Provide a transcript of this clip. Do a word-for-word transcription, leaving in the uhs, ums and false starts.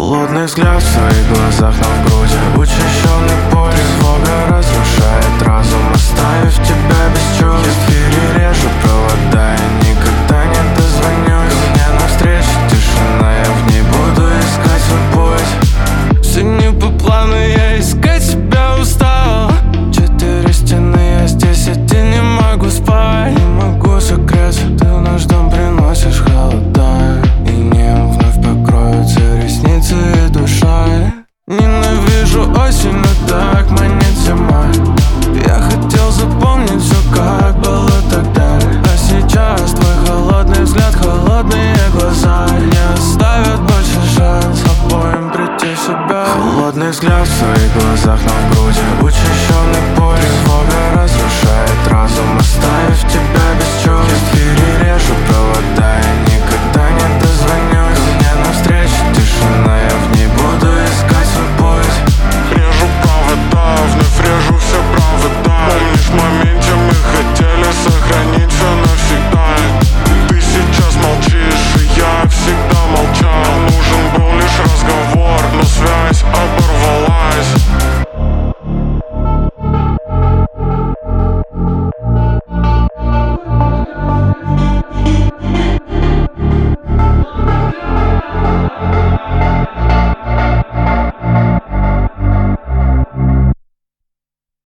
Холодный взгляд в своих глазах, но в груди учащенный пульс. Тревога разрушает разум, оставив тебя без чувств. Я в эфире режу провода, я никогда не дозвонюсь. Ко мне навстречу тишина, я в ней буду искать свой путь. Все не по плану, я искать себя устал. Четыре стены, я здесь один, не могу спать. Не могу согреться, ты в наш дом приносишь холода. И небо вновь покроются ресницы и душа. Ненавижу осень, но так манит зима. Я хотел запомнить все, как было тогда. А сейчас твой холодный взгляд, холодные глаза не оставят больше шанс обоим прийти в себя. Холодный взгляд в своих глазах, но в груди учащенный пульс. Тревога разрушает разум, оставив тебя